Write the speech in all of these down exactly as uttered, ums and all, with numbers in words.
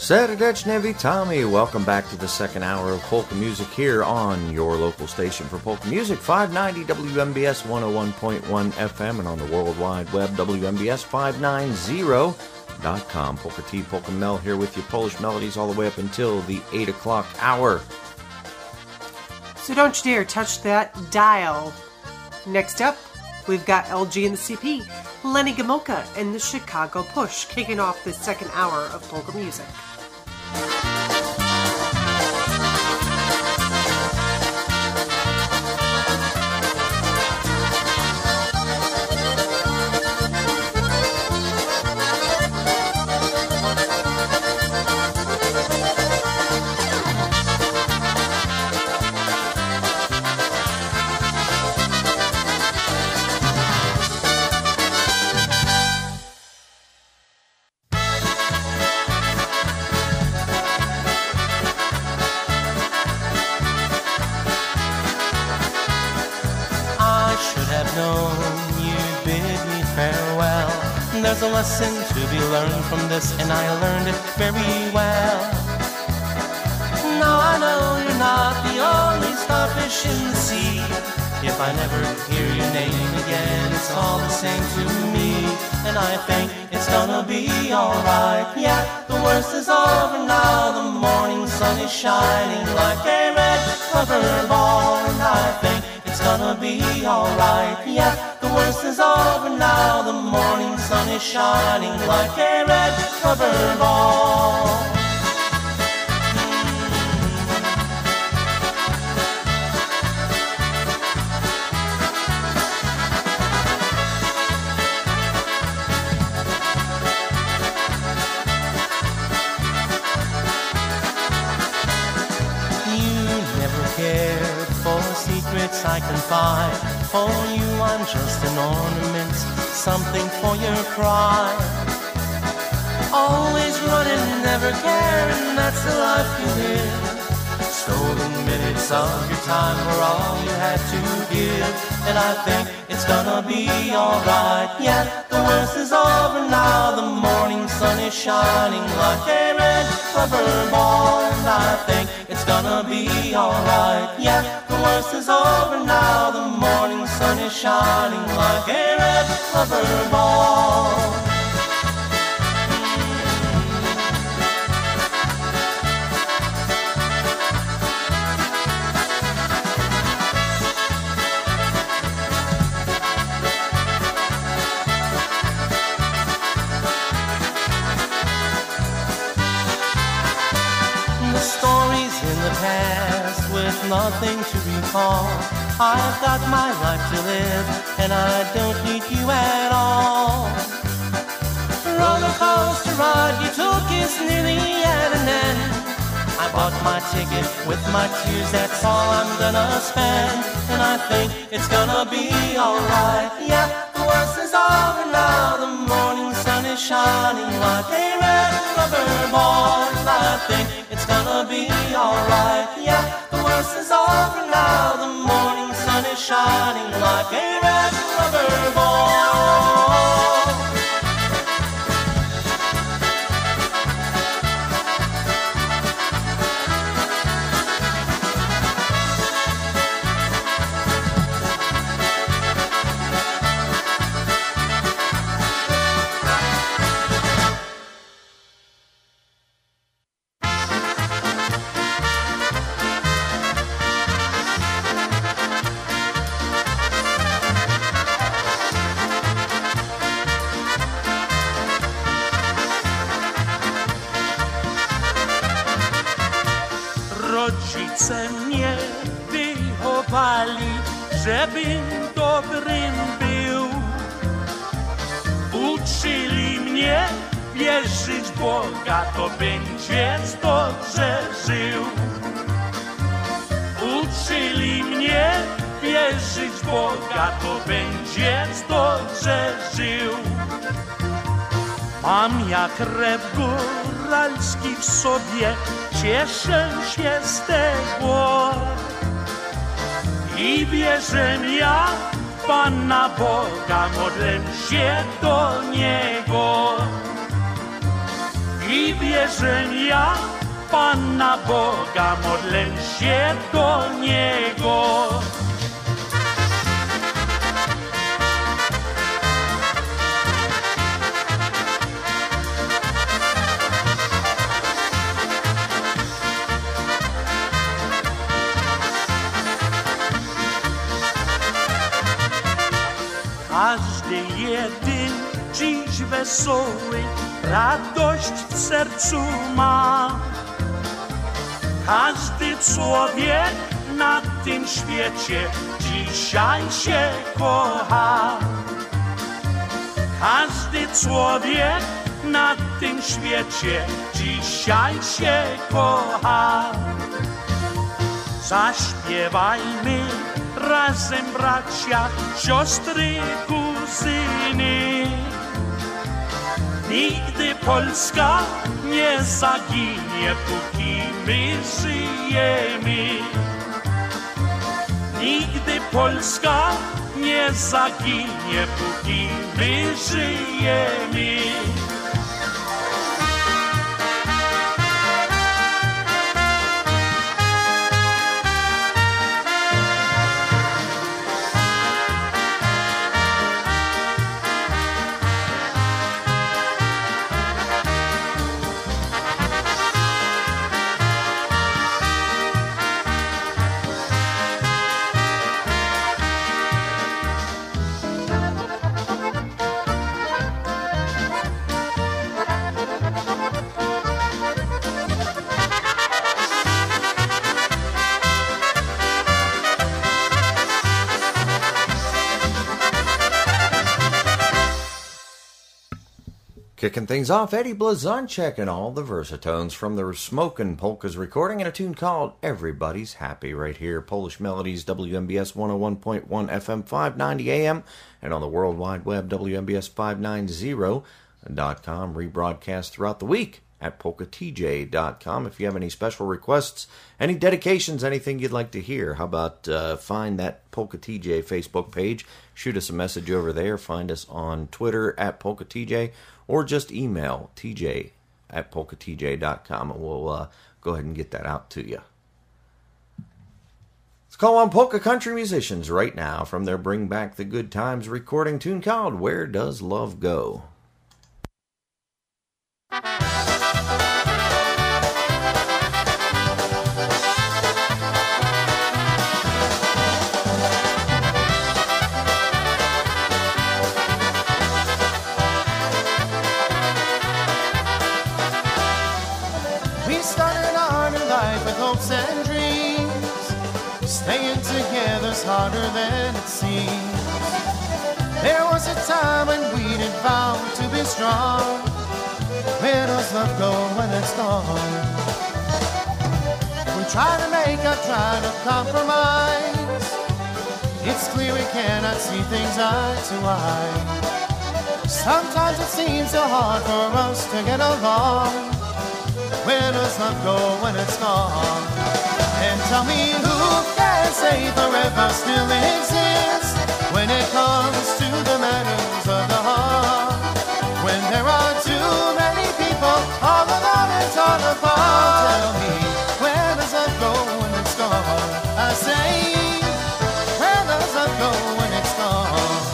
Serdeczne witamy. Welcome back to the second hour of polka music here on your local station for polka music, five ninety W M B S one oh one point one F M, and on the World Wide Web, W M B S five ninety dot com. Polka T, Polka Mel here with you, Polish melodies all the way up until the eight o'clock hour. So don't you dare touch that dial. Next up, we've got L G and the C P, Lenny Gomulka, and the Chicago Push, kicking off the second hour of polka music. There's a lesson to be learned from this, and I learned it very well. Now I know you're not the only starfish in the sea. If I never hear your name again, it's all the same to me. And I think it's gonna be alright. Yeah, the worst is over now. The morning sun is shining like a red rubber ball. And I think it's gonna be alright. Yeah, the worst is over now. The morning sun is shining like a red rubber ball. I can find. For you I'm just an ornament, something for your pride. Always running, never caring, that's the life you live. Stolen minutes of your time were all you had to give. And I think it's gonna be alright. Yeah, the worst is over now. The morning sun is shining like a red rubber ball. And I think it's gonna be alright. Yeah, the worst is over now. The morning sun is shining like a red rubber ball. Nothing to recall. I've got my life to live, and I don't need you at all. Roller coaster ride you took is nearly at an end. I bought my ticket with my tears, that's all I'm gonna spend. And I think it's gonna be alright. Yeah, the worst is over now. The morning sun is shining like a red rubber ball. And I think it's gonna be alright. Yeah, the worst is over now. The morning sun is shining like a red rubber ball. Rodzice mnie wychowali, żebym dobrym był. Uczyli mnie wierzyć w Boga, to będziesz dobrze żył. Uczyli mnie wierzyć w Boga, to będziesz dobrze żył. Mam jak krew góralski w sobie, cieszę się z tego i wierzę ja w Pana Boga, modlę się do Niego. i wierzenia Pana Boga, modlę się do Niego. Każdy jeden dziś wesoły, radość w sercu ma. Każdy człowiek na tym świecie dzisiaj się kocha. Każdy człowiek na tym świecie dzisiaj się kocha. Zaśpiewajmy razem, bracia, siostry, kuzyny. Nigdy Polska nie zaginie, póki my żyjemy. Nigdy Polska nie zaginie, póki my żyjemy. Kicking things off, Eddie Blazonczyk and all the Versatones from the Smokin' Polkas recording in a tune called Everybody's Happy right here. Polish Melodies, W M B S one oh one point one F M, five ninety A M, and on the World Wide Web, W M B S five ninety dot com, rebroadcast throughout the week at polka t j dot com. If you have any special requests, any dedications, anything you'd like to hear, how about uh, find that Polka T J Facebook page, shoot us a message over there, find us on Twitter at Polka T J, or just email t j at polka t j dot com, and we'll uh, go ahead and get that out to you. Let's call on polka country musicians right now from their Bring Back the Good Times recording tune called Where Does Love Go? And dreams, staying together's harder than it seems. There was a time when we did vow to be strong. Where does love go when it's gone? We try to make up, try to compromise. It's clear we cannot see things eye to eye. Sometimes it seems so hard for us to get along. Where does love go when it's gone? And tell me who can say forever still exists when it comes to the matters of the heart. When there are too many people all alone and torn apart. Tell me, where does love go when it's gone? I say, where does love go when it's gone?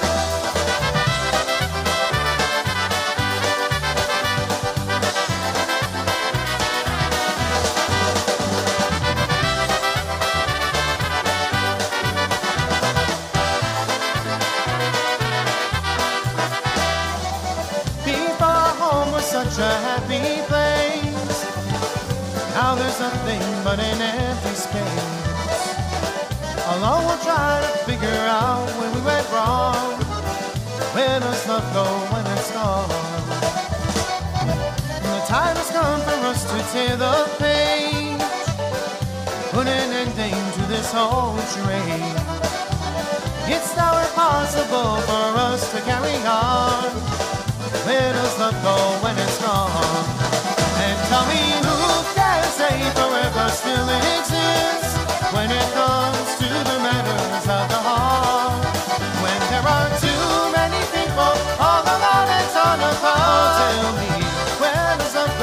Such a happy place. Now there's nothing but an empty space. Alone we'll try to figure out where we went wrong. Where does love go when it's gone? And the time has come for us to tear the page, put an ending to this whole charade. It's now impossible for us to carry on. Where does love go when it's gone? And tell me who can say forever still exists when it comes to the matters of the heart. When there are too many people all alone and torn apart. Tell me, where does love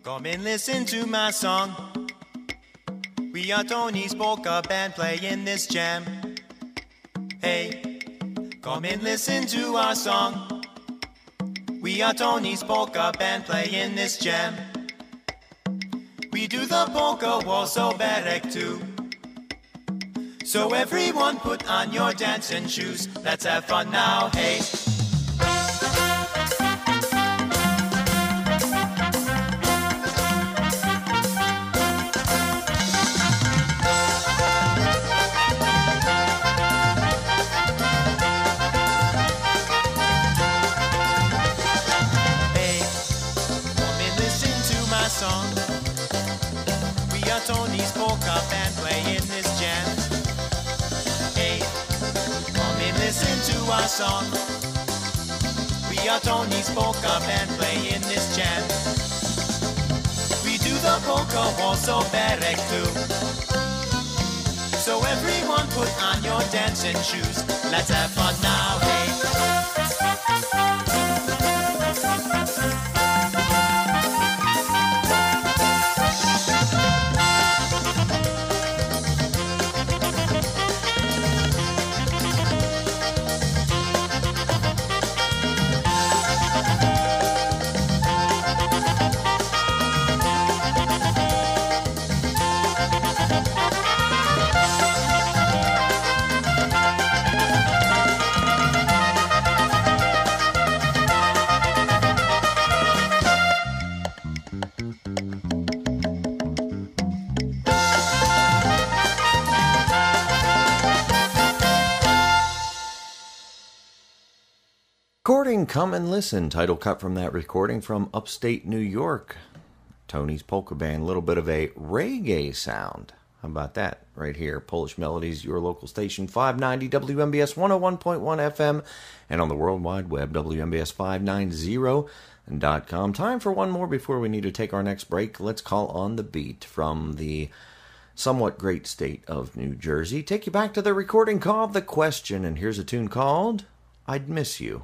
Come and listen to my song. We are Tony's polka band playing this jam. Hey, come and listen to our song. We are Tony's polka band playing this jam. We do the polka also berek too. So everyone put on your dancing shoes. Let's have fun now, hey. Song. We are Tony's polka band playing this jam. Hey, come and listen to our song. We are Tony's polka band playing this jam. We do the polka also berek too. So everyone put on your dancing shoes. Let's have fun now, hey. Recording Come and Listen, title cut from that recording from upstate New York. Tony's Polka Band, a little bit of a reggae sound. How about that right here? Polish Melodies, your local station, five ninety W M B S one oh one point one F M, and on the World Wide Web, W M B S five ninety dot com. Time for one more before we need to take our next break. Let's call on the beat from the somewhat great state of New Jersey. Take you back to the recording called The Question, and here's a tune called I'd Miss You.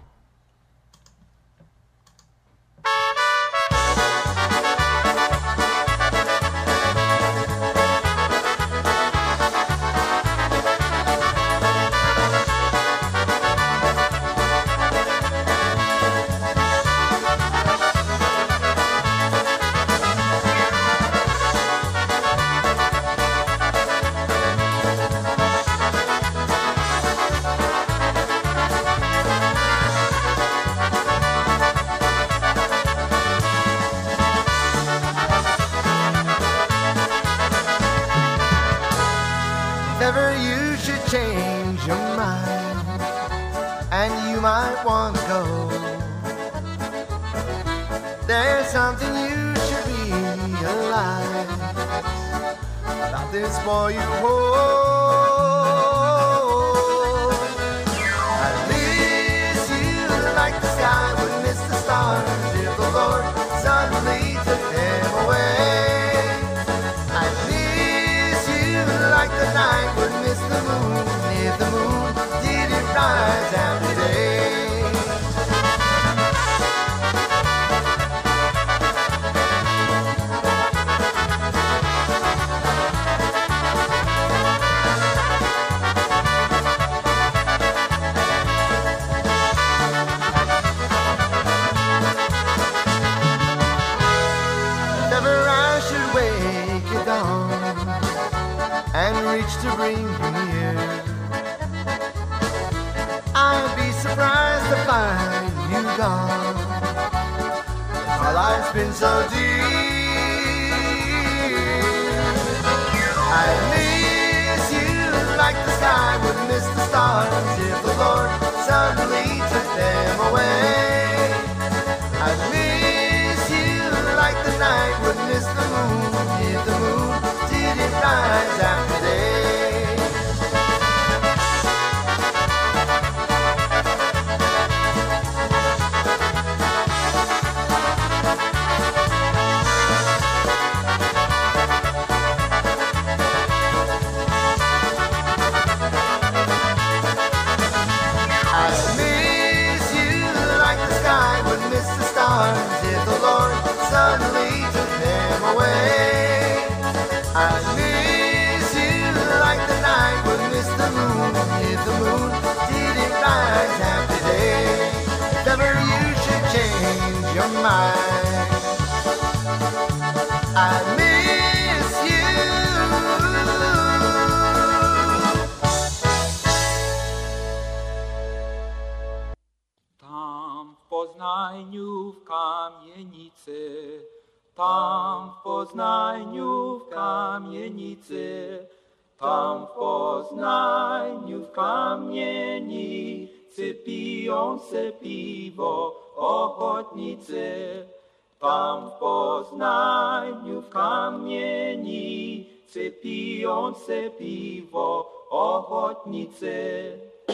Poznaniu w kamienicy, tam w Poznaniu w kamienicy, tam w Poznaniu w kamienicy piją se piwo ochotnicy. Tam w Poznaniu w kamienicy piją se piwo ochotnicy.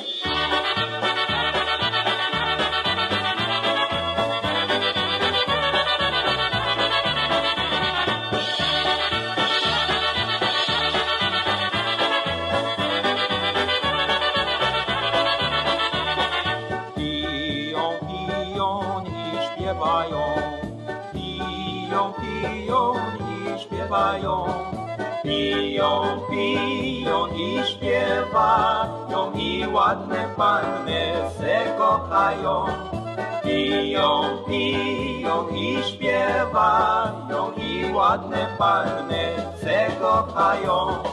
Piją, piją i śpiewają, piją, piją i śpiewają, piją, piją i śpiewają i ładne panny se kochają. Piją, piją i śpiewają i ładne panny se kochają.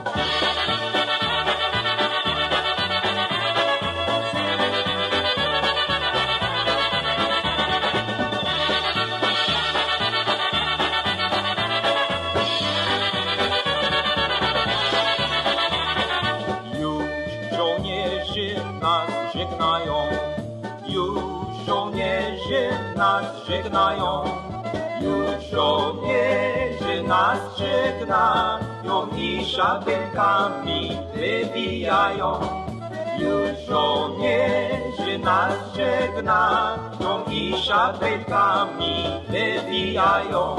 Już żołnierze nas żegnają, już żołnierze nas żegnają i szabelkami wybijają. Już żołnierze nas żegnają i szabelkami wybijają.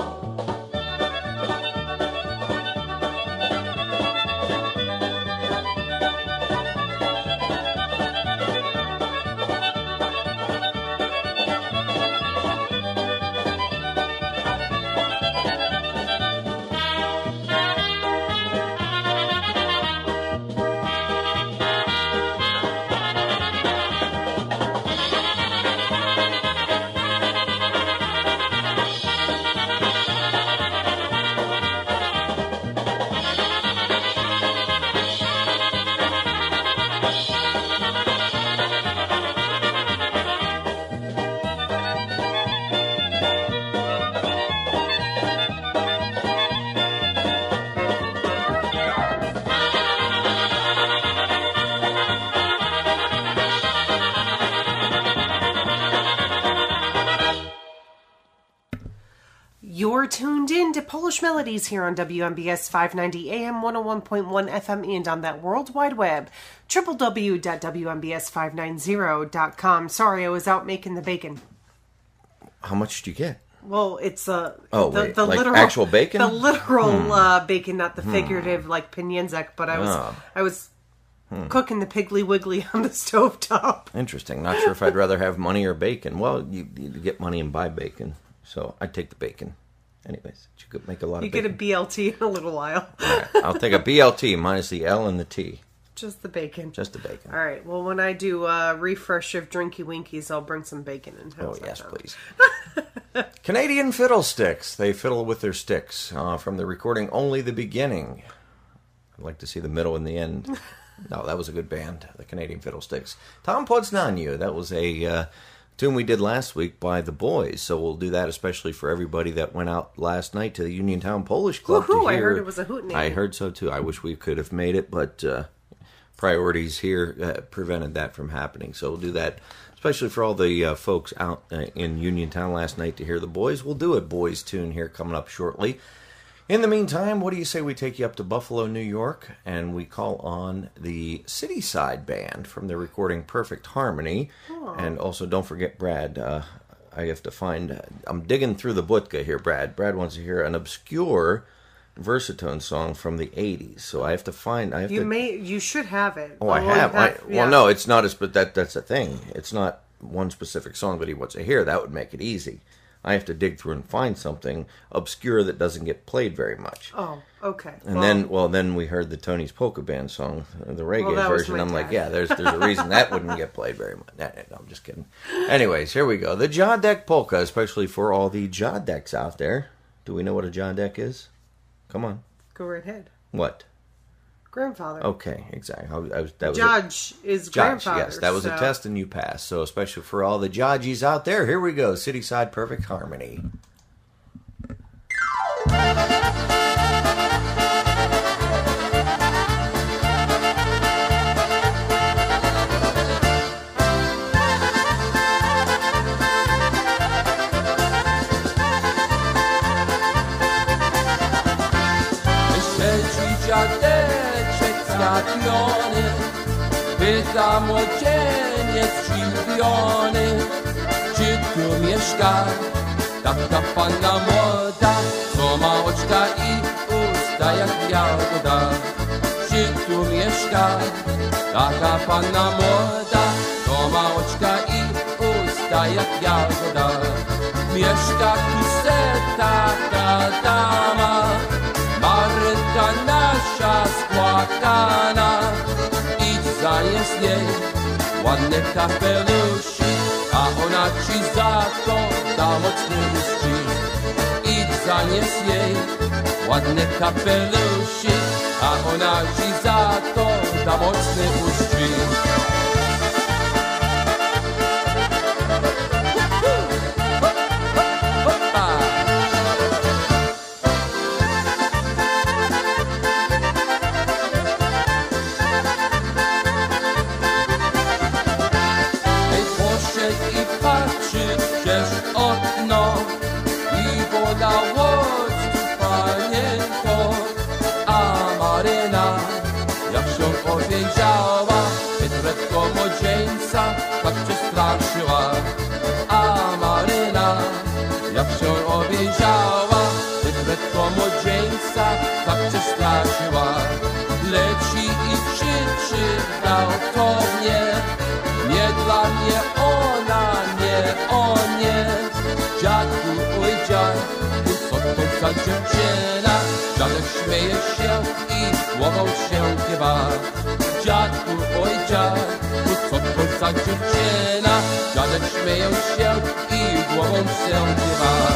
You're tuned in to Polish Melodies here on W M B S five ninety A M, one oh one point one F M, and on that World Wide Web, w w w dot w m b s five ninety dot com. Sorry, I was out making the bacon. How much did you get? Well, it's uh, oh, the, wait, the like literal actual bacon? The literal hmm. uh, bacon, not the figurative, hmm. like pieniędzek, but I was, oh. I was hmm. cooking the Piggly Wiggly on the stovetop. Interesting. Not sure if I'd rather have money or bacon. Well, you, you get money and buy bacon, so I'd take the bacon. Anyways, you could make a lot you of bacon. You get a B L T in a little while. All right, I'll take a B L T minus the L and the T. Just the bacon. Just the bacon. All right. Well, when I do a refresh of Drinky Winkies, I'll bring some bacon in. Oh, yes, please. Canadian Fiddlesticks. They fiddle with their sticks. Uh, from the recording Only the Beginning. I'd like to see the middle and the end. No, that was a good band, the Canadian Fiddlesticks. Tam Poznaniu. That was a uh, tune we did last week by The Boys. So we'll do that especially for everybody that went out last night to the Uniontown Polish Club. Woohoo, to hear. I heard it was a hoot name. I heard so, too. I wish we could have made it, but... Uh, priorities here uh, prevented that from happening. So we'll do that, especially for all the uh, folks out uh, in Uniontown last night to hear The Boys. We'll do a Boys tune here coming up shortly. In the meantime, what do you say we take you up to Buffalo, New York, and we call on the City Side Band from their recording Perfect Harmony. Aww. And also, don't forget Brad. Uh, I have to find... Uh, I'm digging through the Budka here, Brad. Brad wants to hear an obscure... Versatone song from the eighties, so I have to find. I have you to. may. You should have it. Oh, I have. have I, yeah. Well, no, it's not as. But that that's the thing. It's not one specific song that he wants to hear. That would make it easy. I have to dig through and find something obscure that doesn't get played very much. Oh, okay. And well, then, well, then we heard the Tony's Polka Band song, the reggae well, version. I'm dad. like, yeah, there's there's a reason that wouldn't get played very much. No, no, I'm just kidding. Anyways, here we go. The Jadek Polka, especially for all the Jadeks out there. Do we know what a Jadek is? Come on. Go right ahead. What? grandfather. Okay, exactly. I was, I was, that was Judge a, is Judge, grandfather. Yes, that was so. a test and you passed. So especially for all the Judges out there, here we go. Cityside Perfect Harmony. Pyta młodzieniec zdziwiony, czy tu mieszka taka panna młoda, co ma oczka i usta jak jagoda. Czy tu mieszka taka panna młoda, co ma oczka i usta jak jagoda. Mieszka tu se taka dama, Marynka nasza spłakana. Zanies jej ładny kapelusik, a ona ci za to da mocny uścisk. Idź zanies jej ładny kapelusik, a ona ci za to da mocny uścisk. Tak przestraszyła, a Maryna, jak się obejrzała, wytretko młodzieńca, tak przestraszyła. Leci i krzyczy gwałtownie, nie dla mnie ona, nie o nie. Dziadku, oj dziadku, co to za dziewczyna? Dziadek śmieje się i głową się kiwa. Dziadku, oj dziadku, co to za dziewczyna? Dziadek śmieje się i głową się kiwa.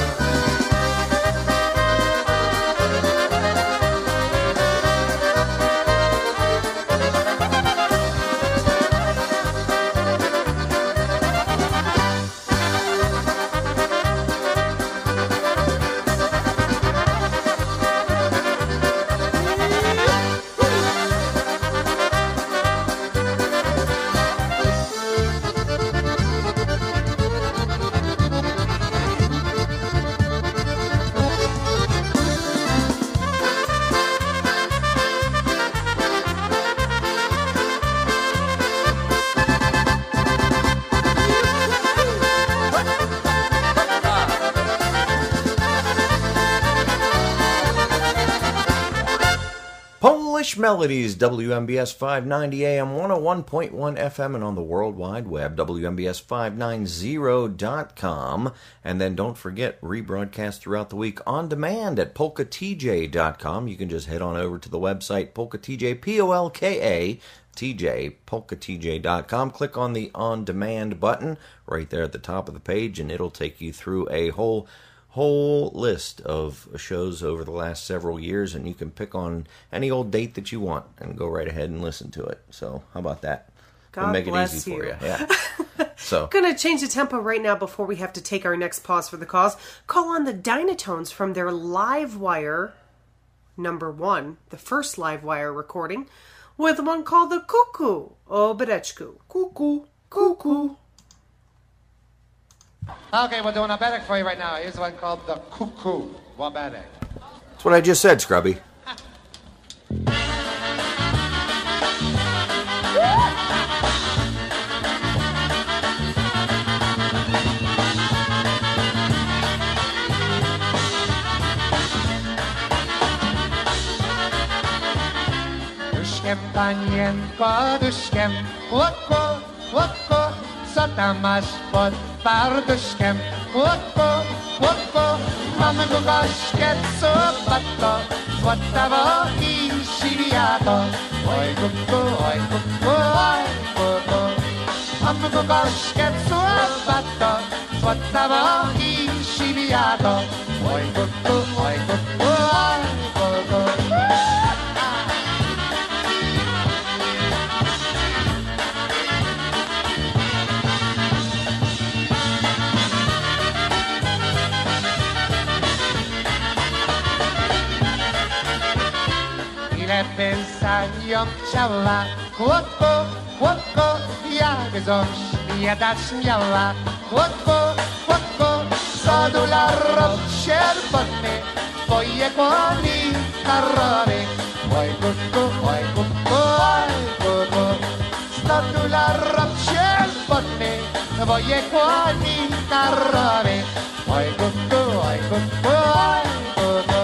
Melodies, W M B S five ninety A M, one oh one point one F M, and on the World Wide Web, W M B S five ninety dot com. And then don't forget, rebroadcast throughout the week on demand at polka t j dot com. You can just head on over to the website, polka t j, P O L K A T J, polka t j dot com. Click on the On Demand button right there at the top of the page, and it'll take you through a whole whole list of shows over the last several years, and you can pick on any old date that you want and go right ahead and listen to it. So how about that? God we'll make bless it easy you. for you. Yeah. So going to change the tempo right now before we have to take our next pause for the cause. Call on the Dynatones from their Live Wire number one, the first Live Wire recording, with one called the Cuckoo o Bereczku. Cuckoo, cuckoo. Okay, we're doing a Waberek for you right now. Here's one called the Cuckoo Waberek. That's what I just said, Scrubby. Duszkiem, panienko, duszkiem, łoko, łoko, co tam masz pod parduszkiem? Łoko, łoko, mamy go gośkę, co pato, złotawo i siwiato. Oj, kuku, oj, kuku, oj, kuku. Mamy go gośkę, co pato, złotawo i siwiato. Oj, kuku, oj, kuku, oj, kuku. śpiewają ciała. Chłopko, chłopko, jak zoś śpiewać śmiała. Chłopko, chłopko, zadula rob sierpotny, twoje kłani karowy. Oj, kuku, oj, kuku, oj, kuku, zadula rob sierpotny, twoje kłani karowy. Oj, kuku, oj, kuku, oj, kuku.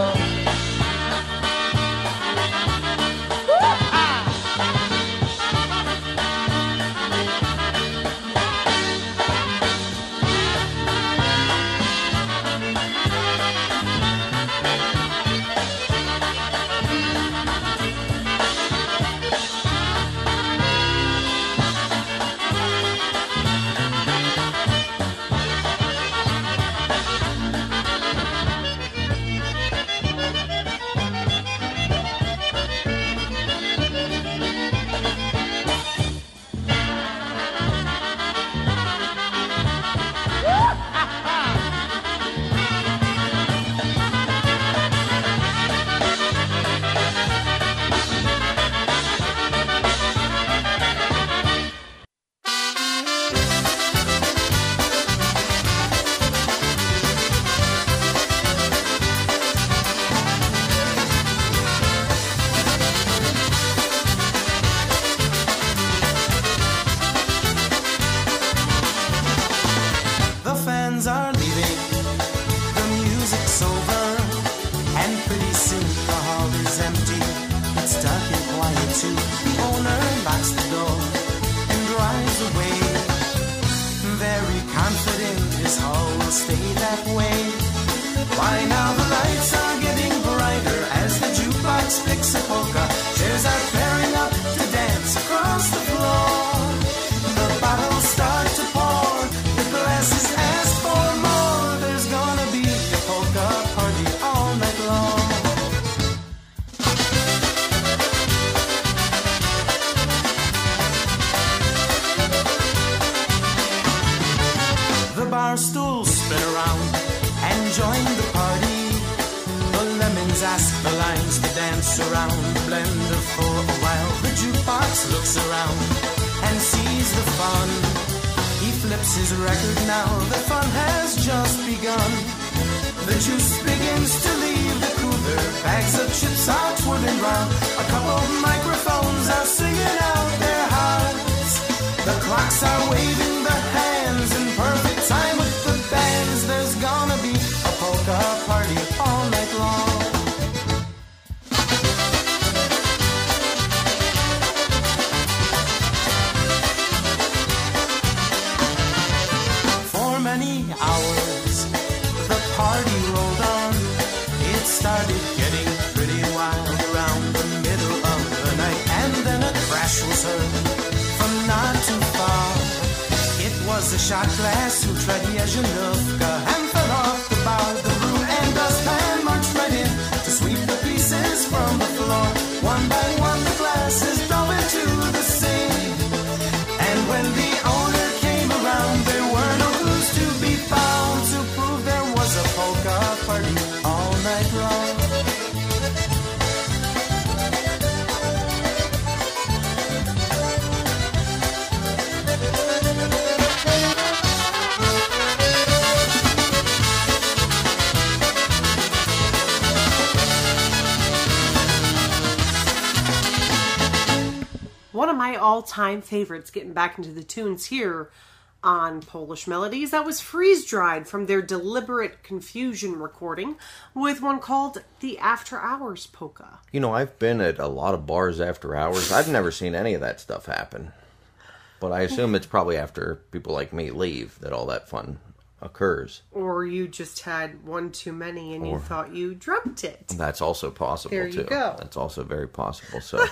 All-time favorites, getting back into the tunes here on Polish Melodies. That was Freeze Dried from their Deliberate Confusion recording with one called the After Hours Polka. You know, I've been at a lot of bars after hours. I've never seen any of that stuff happen. But I assume it's probably after people like me leave that all that fun occurs. Or you just had one too many and or, you thought you dreamt it. That's also possible, there too. You go. That's also very possible, so...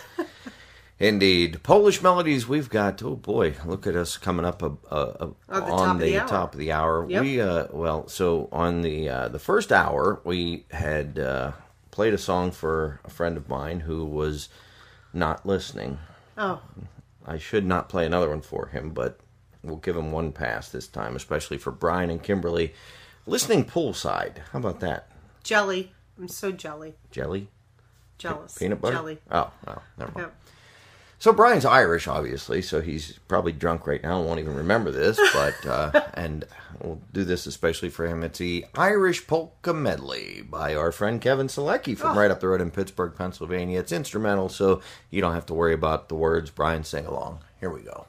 Indeed. Polish Melodies, we've got, oh boy, look at us coming up a, a, a, oh, the on top the, of the top of the hour. Yep. We, uh, well, so on the uh, the first hour, we had uh, played a song for a friend of mine who was not listening. Oh. I should not play another one for him, but we'll give him one pass this time, especially for Brian and Kimberly. Listening poolside. How about that? Jelly. I'm so jelly. Jelly? Jealous. Peanut butter? Jelly. Oh, oh, never mind. Yep. So Brian's Irish, obviously, so he's probably drunk right now and won't even remember this, but, uh, and we'll do this especially for him. It's the Irish Polka Medley by our friend Kevin Selecki from oh. right up the road in Pittsburgh, Pennsylvania. It's instrumental, so you don't have to worry about the words. Brian, sing along. Here we go.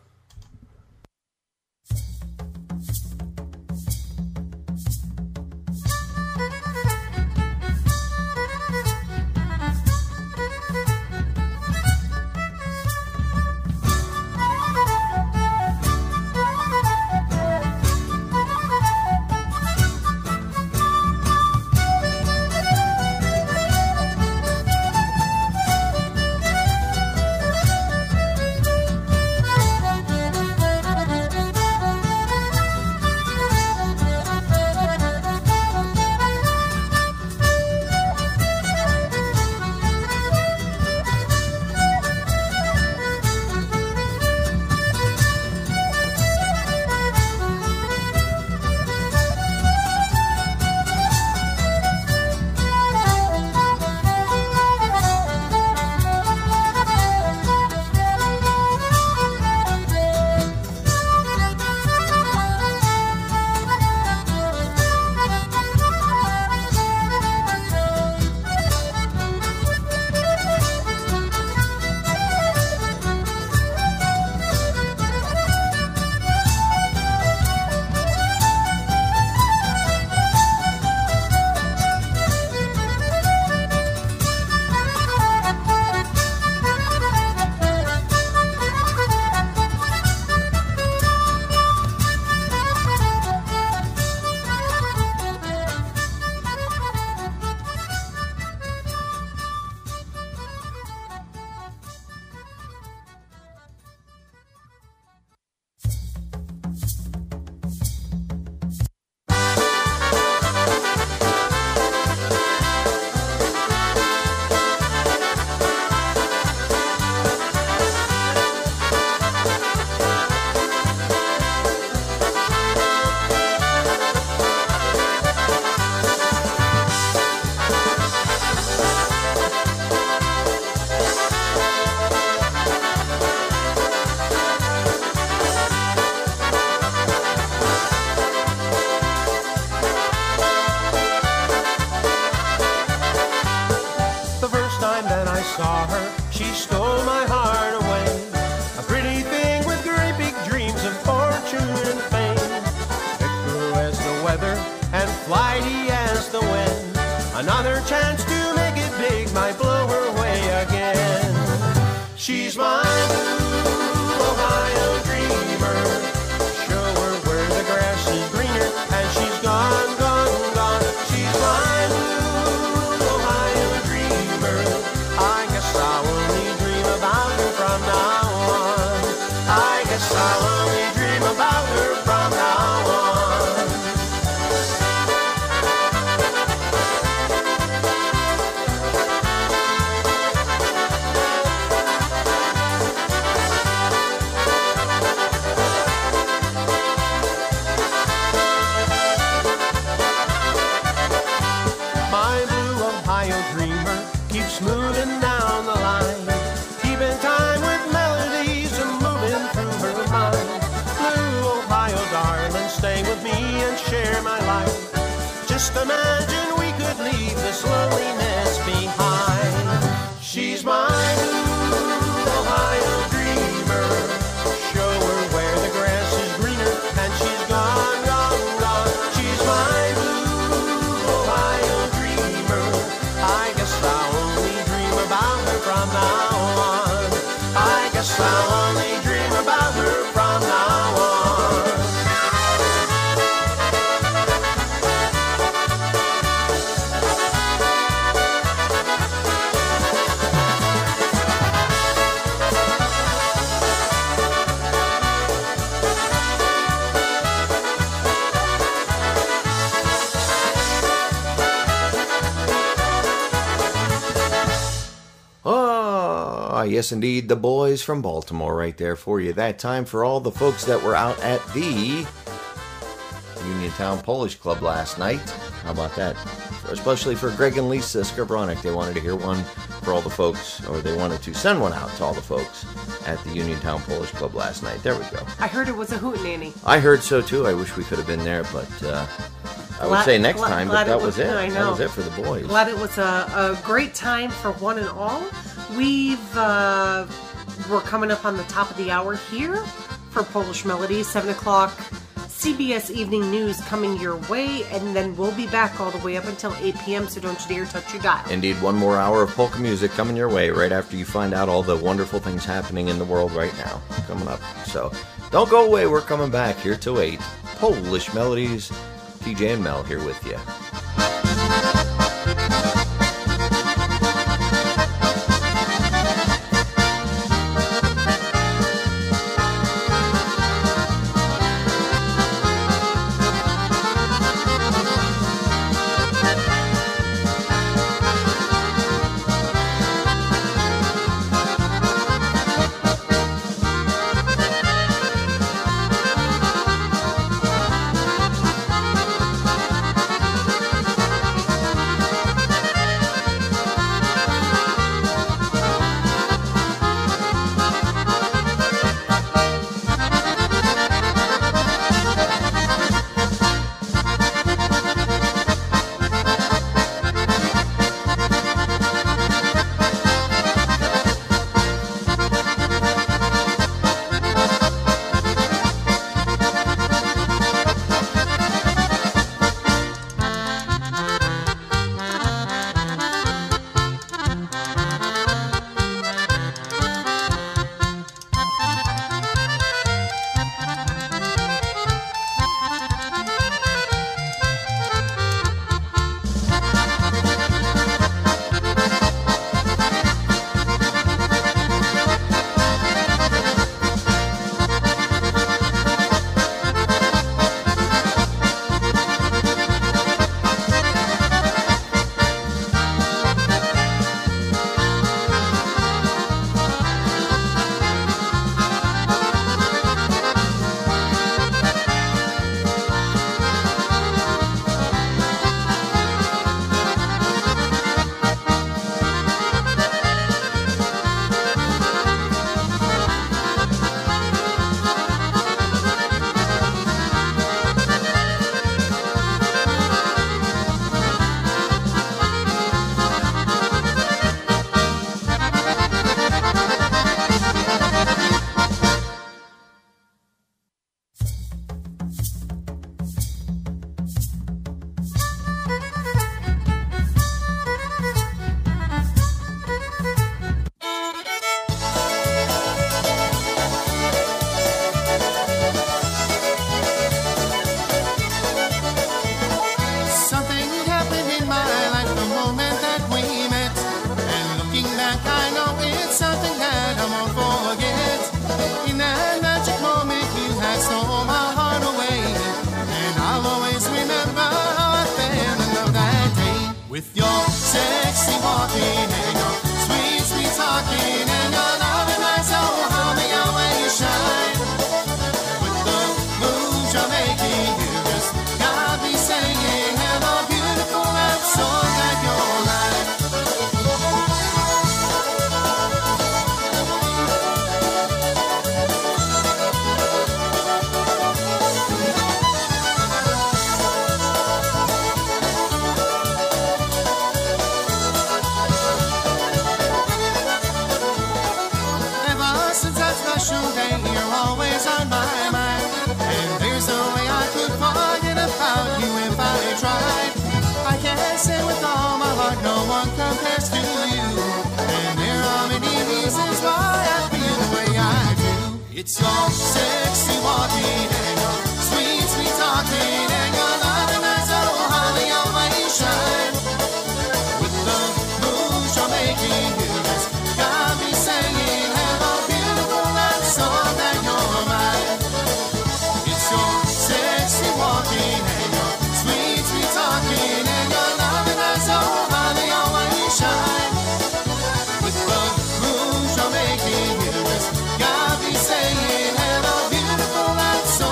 Another chance to make it big might blow her away again. She's my blue Ohio dreamer. Show her where the grass is greener, and she's gone, gone, gone. She's my blue Ohio dreamer. I guess I'll only dream about her from now on. I guess I'll only dream about her from now on. Moving down the line, keeping time with melodies and moving through her mind. Blue Ohio, darling, stay with me and share my life. Just imagine we could leave this loneliness behind. She's my blue Ohio dreamer. Show her where the grass is greener, and she's gone, gone, gone. She's my blue Ohio dreamer. I guess I'll about her from now on. I guess I'll only dream about her from now on. Yes, indeed, the boys from Baltimore right there for you. That time for all the folks that were out at the Uniontown Polish Club last night. How about that? especially for Greg and Lisa Skrabronic. They wanted to hear one for all the folks, or they wanted to send one out to all the folks at the Uniontown Polish Club last night. There we go. I heard it was a hootenanny. I heard so too. I wish we could have been there, but uh, I would Glad- say next glad- time, glad but that it was, was- it. I That know. was it for the boys. Glad it was a, a great time for one and all. We've uh, we're coming up on the top of the hour here for Polish Melodies, seven o'clock. C B S Evening News coming your way, and then we'll be back all the way up until eight p.m., so don't you dare touch your dial. Indeed, one more hour of polka music coming your way right after you find out all the wonderful things happening in the world right now coming up. So don't go away. We're coming back here till eight. Polish Melodies. T J and Mel here with you. It's your sexy walking and your sweet, sweet talking and your loving eyes, oh, how they always shine. With the moves you're making, you just got me saying, hello, beautiful, that song that you're mine. It's your sexy walking and your sweet, sweet talking and your loving eyes, oh, how they always shine. With the moves you're making, you just got me saying, hello, beautiful, that song.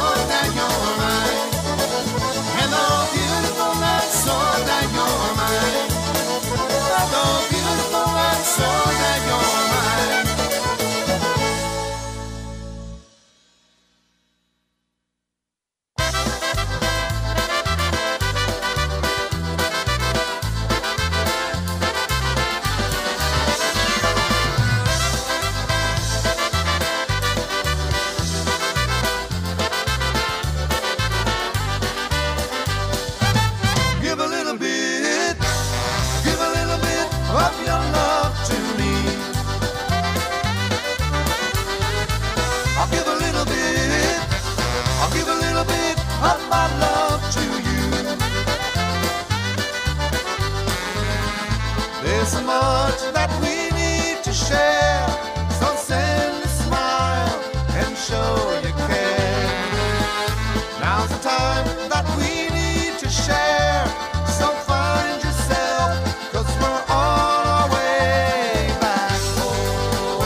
Now's the time that we need to share. So find yourself, 'cause we're on our way back home.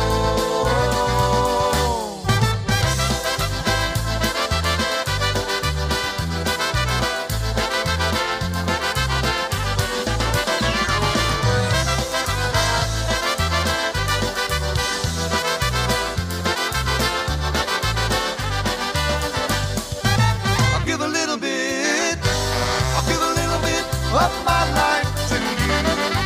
I'll give a little bit, I'll give a little bit of my life to you.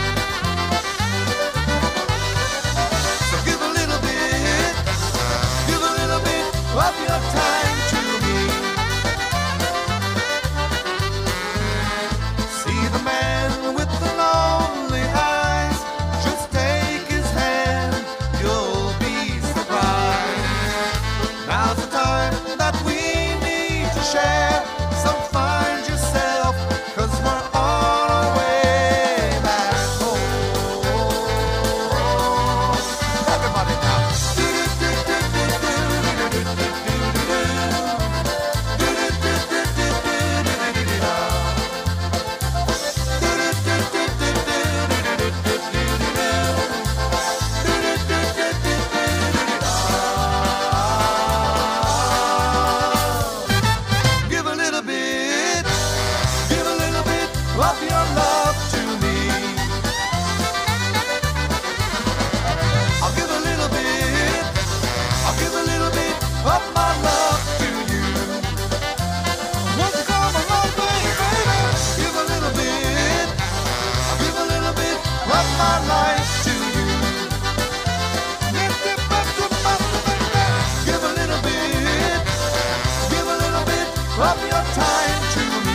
So give a little bit, give a little bit of your time to me. See the man with the lonely eyes, just take his hand, you'll be surprised. Now's the time that we need to share. So find yourself, 'cause we're on our way back home. Everybody now. Give a little bit, give a little bit of your love to me. I'll give a little bit, I'll give a little bit of my love to you. Won't you come along, baby, baby? Give a little bit, I'll give a little bit of my life to you. Give a little bit, give a little bit of your time to me.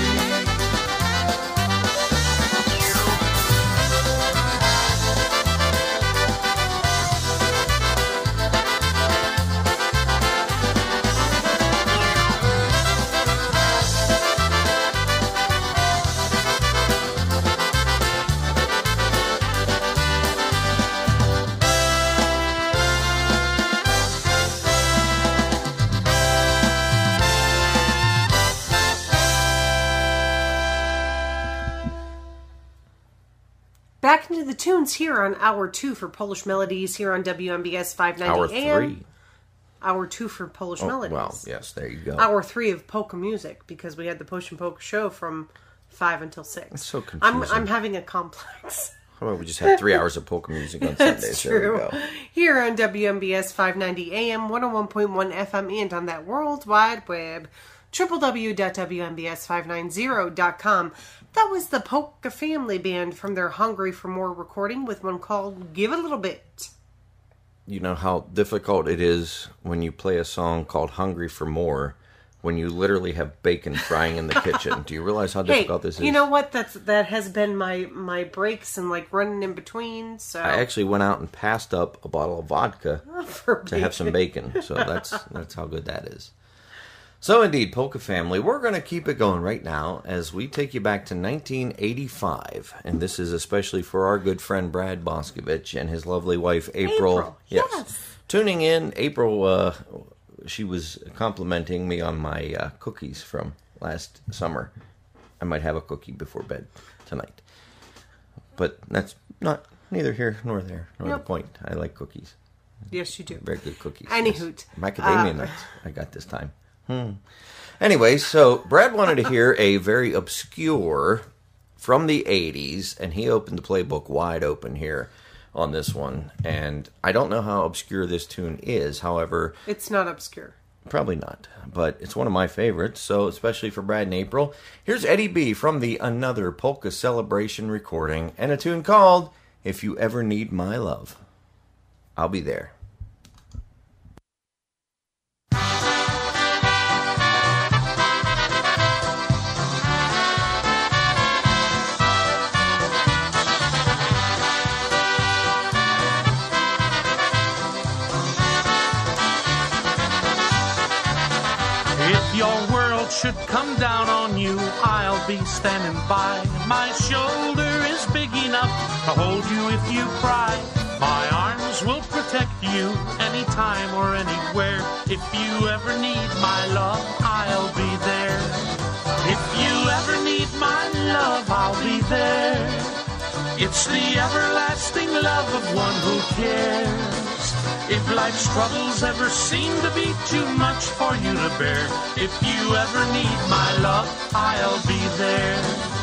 Back into the tunes here on hour two for Polish Melodies here on W M B S five ninety Hour A M. three. Hour two for Polish Oh, Melodies. well, yes, there you go. Hour three of polka music, because we had the Potion Polka show from five until six. It's so I'm, confusing. I'm having a complex. How about we just had three hours of polka music on Sundays? That's There we true. go. Here on W M B S five ninety A M, one oh one point one F M, and on that World Wide Web, w w w dot w m b s five ninety dot com. That was the Polka Family Band from their Hungry for More recording with one called Give a Little Bit. You know how difficult it is when you play a song called Hungry for More when you literally have bacon frying in the kitchen. Do you realize how difficult hey, this is? you know what? That's that has been my my breaks and like running in between. So I actually went out and passed up a bottle of vodka for to have some bacon. So that's that's how good that is. So indeed, Polka Family, we're going to keep it going right now as we take you back to nineteen eighty-five. And this is especially for our good friend Brad Boscovich and his lovely wife April. April, yes. Tuning in, April, uh, she was complimenting me on my uh, cookies from last summer. I might have a cookie before bed tonight. But that's not neither here nor there, nor Nope. the point. I like cookies. Yes, you do. Very good cookies. Any yes. hoot. Macadamia Uh, nuts I got this time. Hmm. Anyway, so Brad wanted to hear a very obscure from the eighties, and he opened the playbook wide open here on this one. And I don't know how obscure this tune is. However, It's not obscure. probably not, but it's one of my favorites, so especially for Brad and April. Here's Eddie B. from the Another Polka Celebration recording, and a tune called If You Ever Need My Love. I'll be there. If your world should come down on you, I'll be standing by. My shoulder is big enough to hold you if you cry. My arms will protect you anytime or anywhere. If you ever need my love, I'll be there. It's the everlasting love of one who cares. If life's troubles ever seem to be too much for you to bear, if you ever need my love, I'll be there.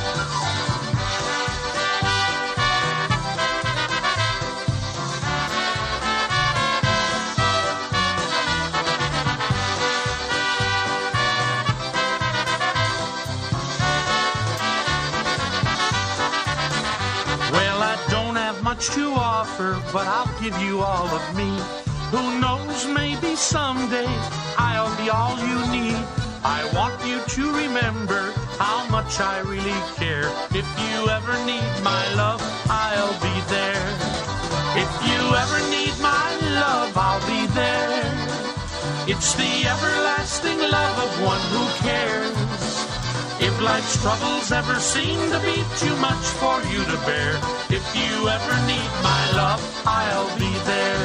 To offer, but I'll give you all of me. Who knows, maybe someday I'll be all you need. I want you to remember how much I really care. If you ever need my love, I'll be there. If you ever need my love, I'll be there. It's the everlasting love of one who cares. If life's troubles ever seem to be too much for you to bear, if you ever need my love, I'll be there.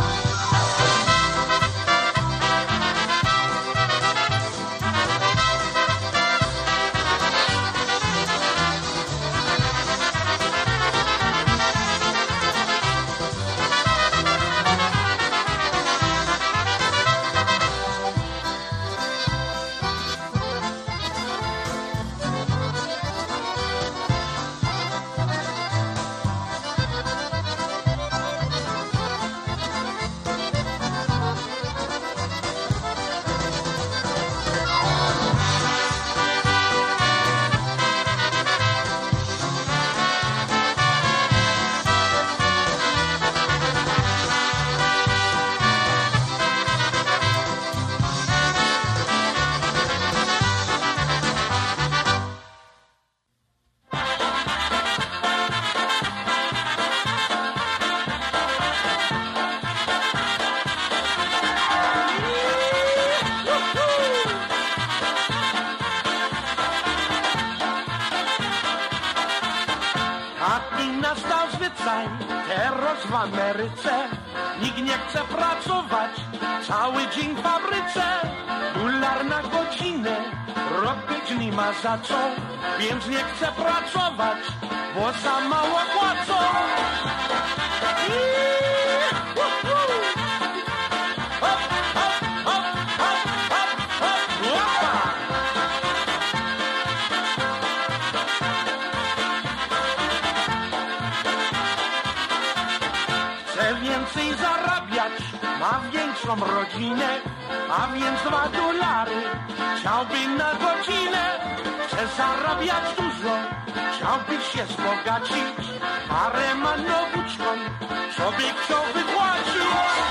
w Ameryce. Nikt nie chce pracować cały dzień w fabryce. Dolar na godzinę, robić nie ma za co, więc nie chce pracować, bo za mało płacą. Chce więcej zarabiać, ma większą rodzinę, a więc dwa dolary chciałby na godzinę. Chce zarabiać dużo, chciałby się wzbogacić, parę manowuczkom sobie chciał wypłacić.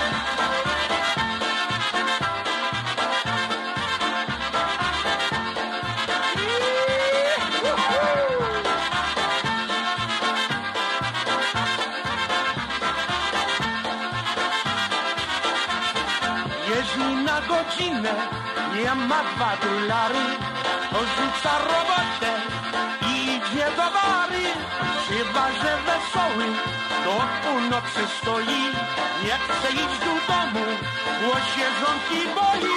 Jeśli na godzinę nie ma dwa dolary, to rzuca robotę i idzie do bary. Chyba że wesoły do północy stoi, nie chce iść do domu, bo się żonki boi.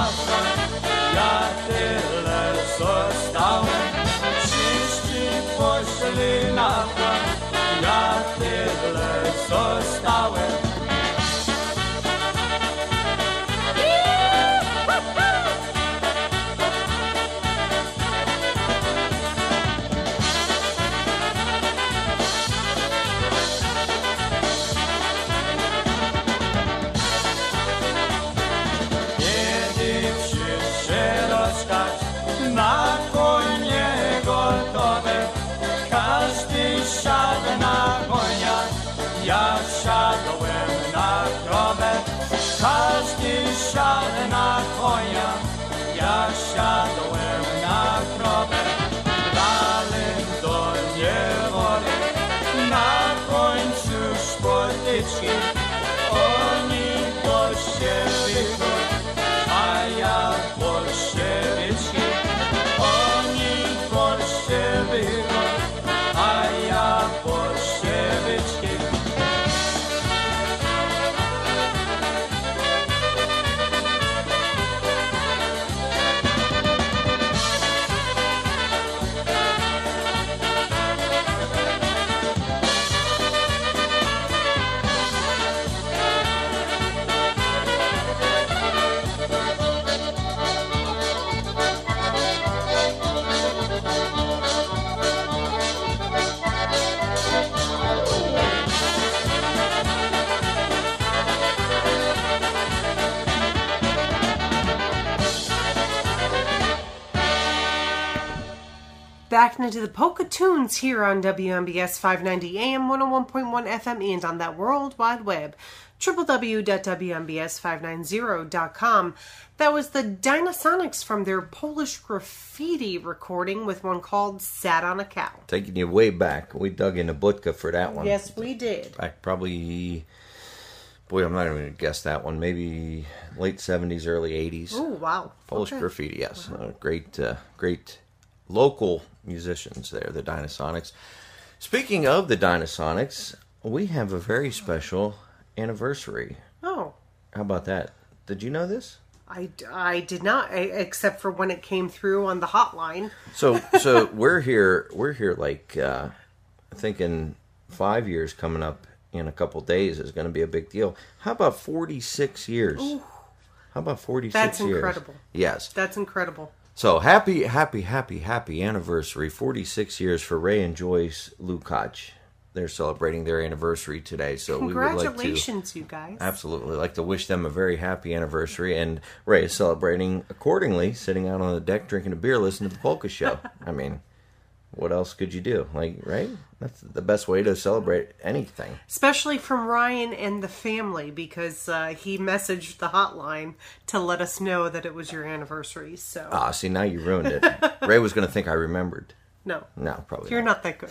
nacha, ja tyle zostałem. Czyści poszli nacha, ja tyle zostałem. Na konie gotowe, każdy siadł na konia, ja siadłem na krowę. Każdy siadł na konia, ja siadłem na krowę. Dałem do niewoli, na końcu spotyczki, oni bolszewików, a ja bolszewicki. A ja bolszewicki. Back into the polka tunes here on W M B S five ninety A M, one oh one point one F M, and on that World Wide Web, w w w dot w m b s five ninety dot com. That was the Dynasonics from their Polish graffiti recording with one called Sat on a Cow. Taking you way back. We dug into Budka for that one. Yes, we did. Back probably, boy, I'm not even going to guess that one. Maybe late seventies, early eighties. Oh, wow. Polish Okay. graffiti, yes. Wow. Uh, great, uh, great local musicians there, the Dynasonics. Speaking of the Dynasonics, we have a very special anniversary. Oh. How about that? Did you know this? I, I did not, I, except for when it came through on the hotline. So so we're here we're here like uh, thinking five years coming up in a couple days is going to be a big deal. How about forty-six years? Ooh. How about forty-six That's years? incredible. Yes. That's incredible. So happy, happy, happy, happy anniversary. forty-six years for Ray and Joyce Lukács. They're celebrating their anniversary today. So we would like to... Congratulations, you guys. Absolutely. Like to wish them a very happy anniversary. And Ray is celebrating accordingly, sitting out on the deck drinking a beer, listening to the polka show. I mean, what else could you do? Like, right? That's the best way to celebrate anything. Especially from Ryan and the family, because uh, he messaged the hotline to let us know that it was your anniversary. So Ah, see, now you ruined it. Ray was going to think I remembered. No. No, probably You're not. not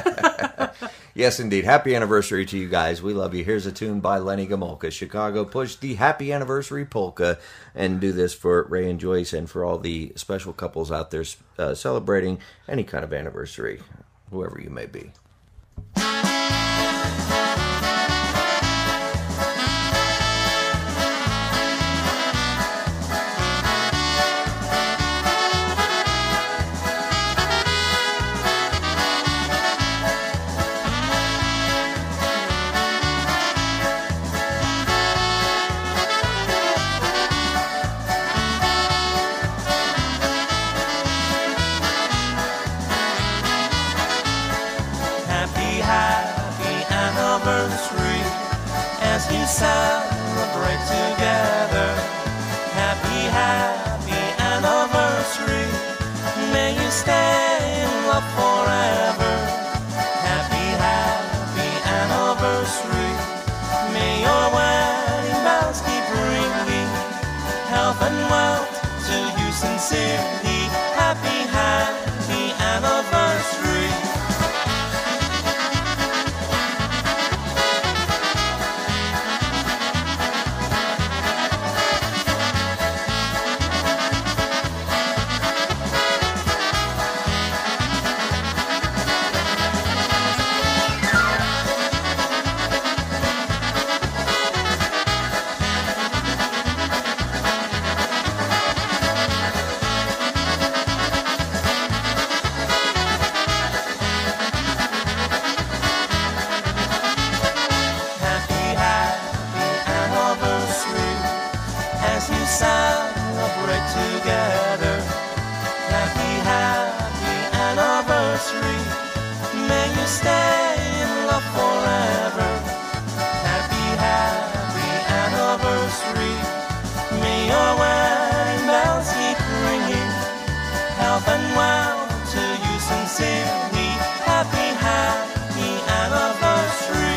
that good. Yes, indeed. Happy anniversary to you guys. We love you. Here's a tune by Lenny Gomulka. Chicago Push, the Happy Anniversary Polka. And do this for Ray and Joyce and for all the special couples out there uh, celebrating any kind of anniversary, whoever you may be. Happy, happy anniversary as you celebrate together. Happy, happy anniversary. May you stay in love forever. Happy, happy anniversary. May your wedding bells keep ringing. Health and wealth to you sincerely. Happy, happy anniversary. celebrate together. Happy, happy anniversary. May you stay in love forever. Happy, happy anniversary. May your wedding bells keep ringing. Health and wealth to you sincerely. Happy, happy anniversary.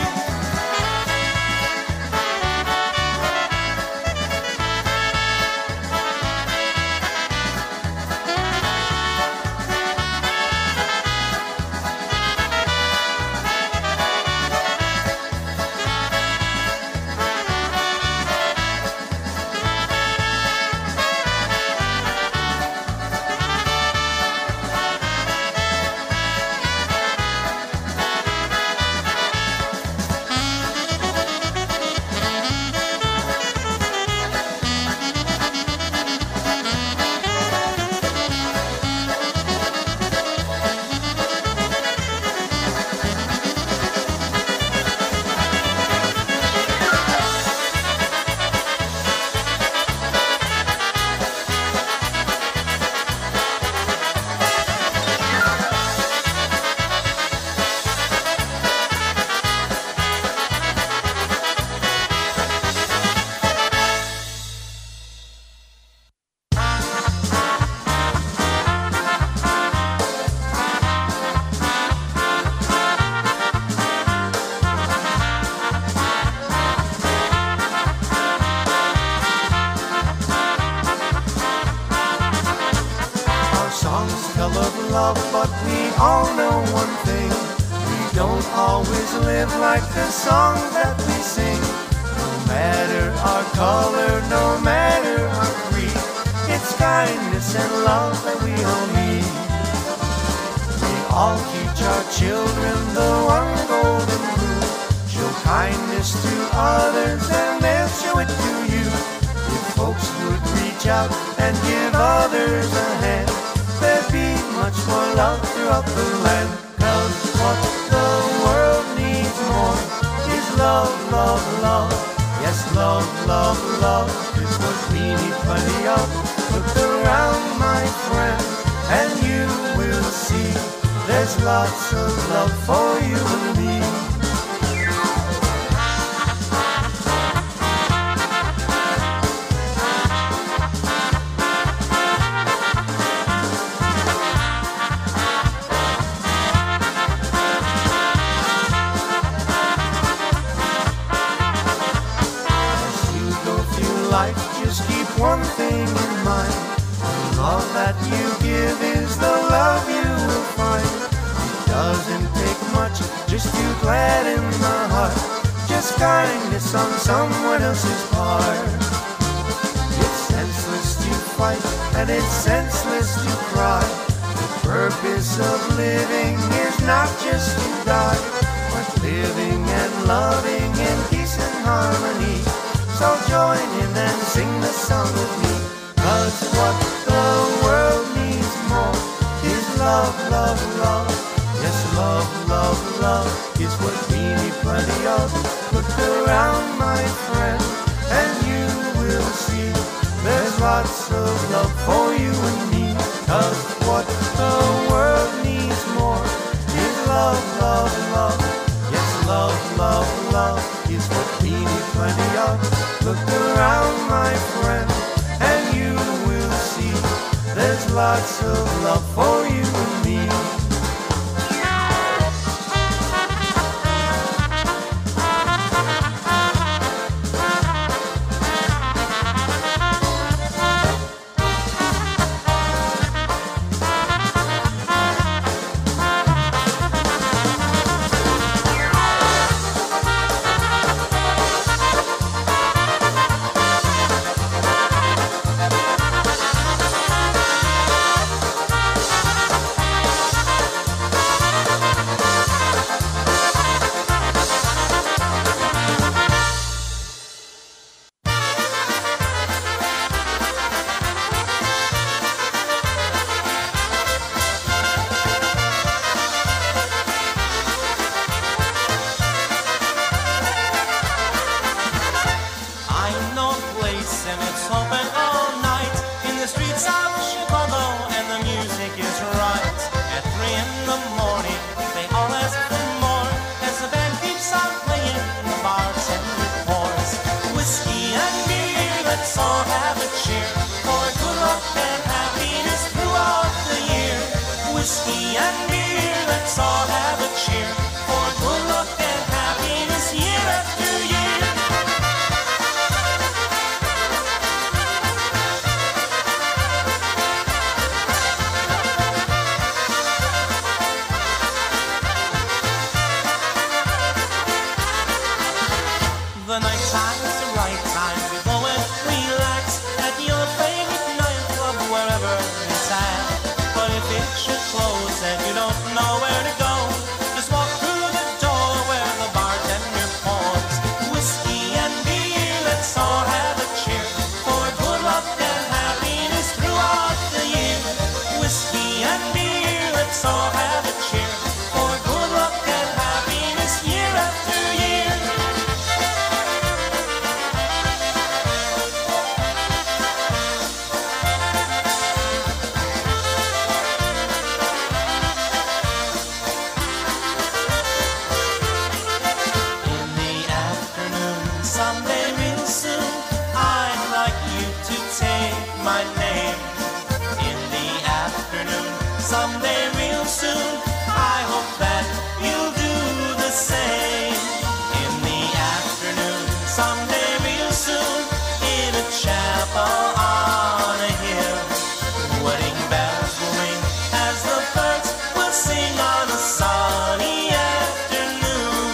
name. In the afternoon, someday real soon, I hope that you'll do the same. In the afternoon, someday real soon, in a chapel on a hill, wedding bells will ring as the birds will sing on a sunny afternoon.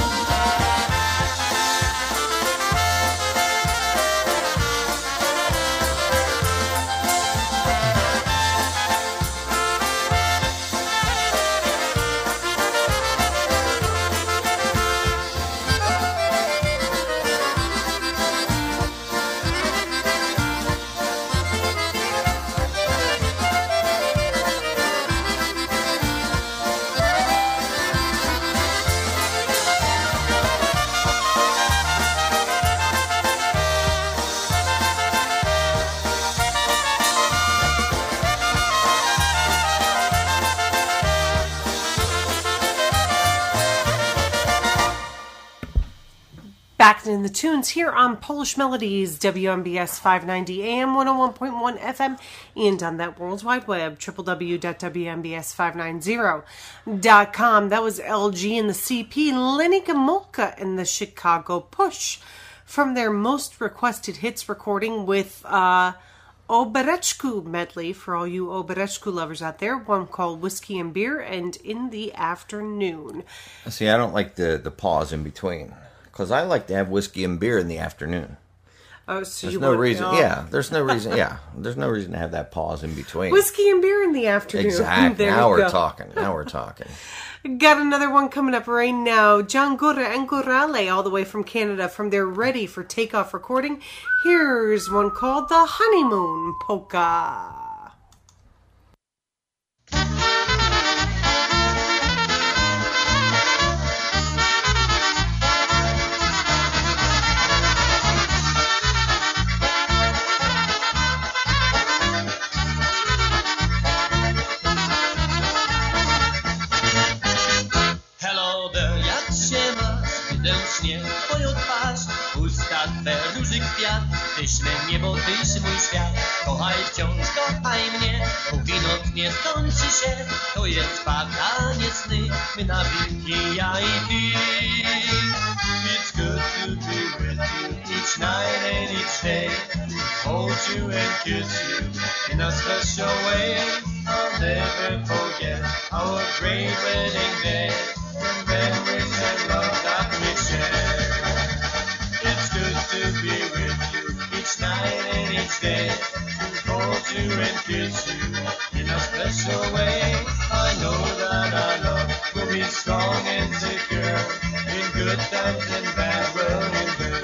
Back in the tunes here on Polish Melodies, W M B S five ninety A M, one oh one point one F M, and on that World Wide Web, w w w dot w m b s five ninety dot com. That was L G and the C P, Lenny Gomulka and the Chicago Push, from their most requested hits recording with uh, Obereczku medley, for all you Obereczku lovers out there, one called Whiskey and Beer and In the Afternoon. See, I don't like the, the pause in between. Because I like to have whiskey and beer in the afternoon. Oh, so there's you no want, reason. oh. Yeah, there's no reason. Yeah, there's no reason to have that pause in between. Whiskey and beer in the afternoon. Exactly. There Now we we're go. talking. Now we're talking. Got another one coming up right now. John Gora and Gorale, all the way from Canada, from their Ready for Takeoff recording. Here's one called The Honeymoon Polka. Hello there, jak się masz? Widzę śnie twoją twarz, usta twe róży kwiat. Tyś me niebo, tyś mój świat. Kochaj wciąż, kochaj mnie, póki noc nie skończy się. To jest padanie sny, my na wilki, ja i ty. It's good to be with you each night and each day. Hold you and kiss you in a special way. I'll never forget our great wedding day. The memories and love that we share. It's good to be with you each night and each day. To hold you and kiss you in a special way. I know that our love will be strong and secure. In good times and bad will endure.